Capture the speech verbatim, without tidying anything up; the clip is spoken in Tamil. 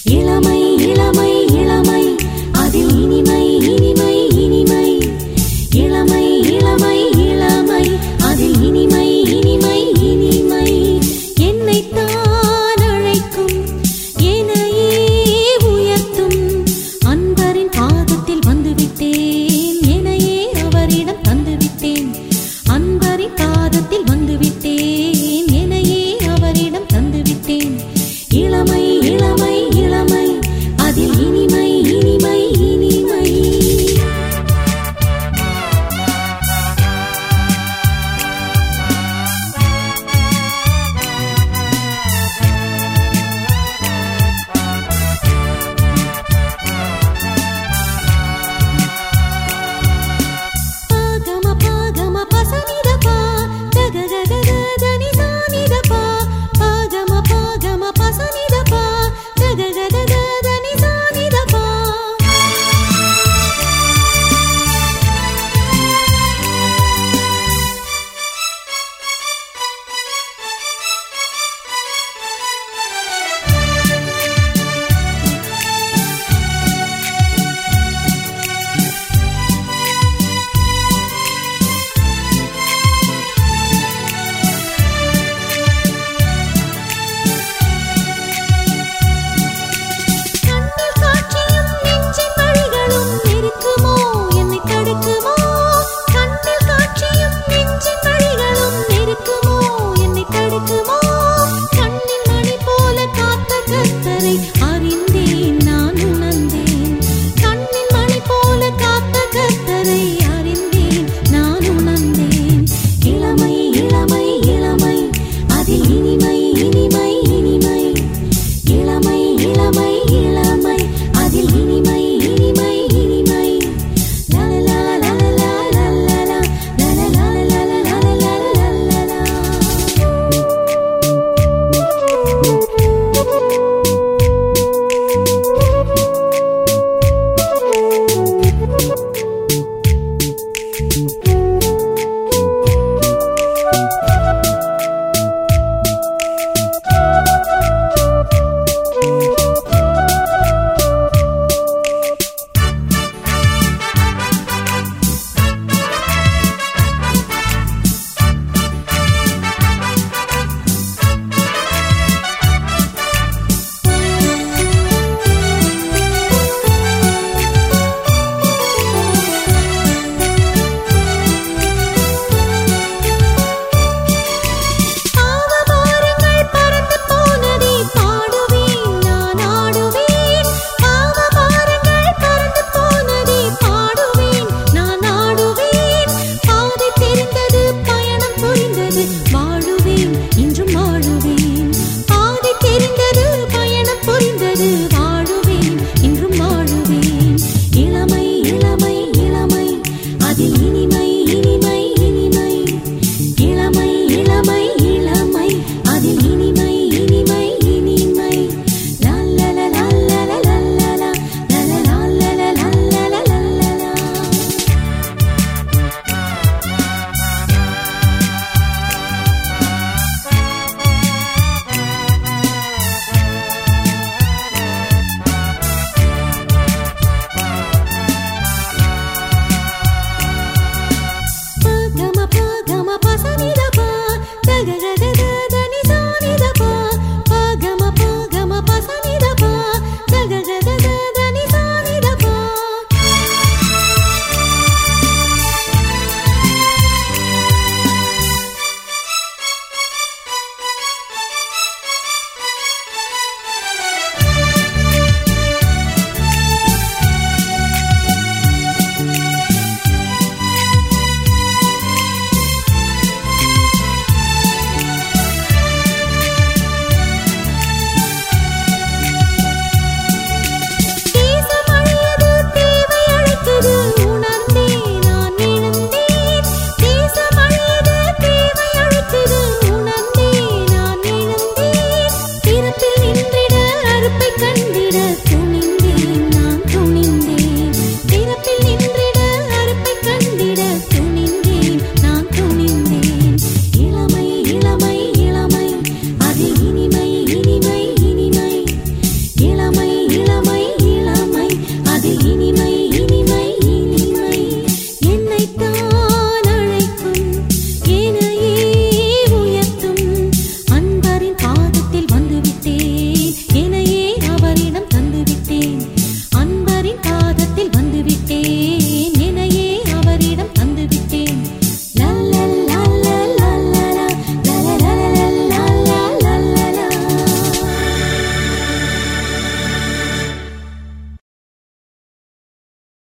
இளமை இளமை இளமை அதில் இனிமை இனிமை இனிமை இளமை இளமை இளமை அதில் இனிமை இனிமை இனிமை என்னைத்தான் அழைக்கும் என்னையே உயர்த்தும் அன்பரின் பாதத்தில் வந்துவிட்டேன் என்னையே அவரிடம் தந்துவிட்டேன் அன்பரின் பாதத்தில் வந்துவிட்டேன் என்னையே அவரிடம் தந்துவிட்டேன் இளமை இளமை இளமை அதில் இனிமை இனிமை இனிமை பாகம பாகம பசனிதபா தகதததனி சானிதபா பாகம பாகம பசனிதபா தகதததனி சானிதபா கண்ணில் காட்சியும் நெஞ்சின் வழிகளும் நெருக்குமோ என்னை தடுக்குமோ கண்ணில் காட்சியும் நெஞ்சின் வழிகளும் நெருக்குமோ என்னை தடுக்குமோ கண்ணின் மணி போல காத்த கர்த்தரை அறிந்தேன் நான் உணர்ந்தேன் கண்ணின் மணி போல காத்த கர்த்தரை அறிந்தேன் நான் உணர்ந்தேன் இளமை இளமை இளமை அதில் இனிமை இனிமை இனிமை இளமை இளமை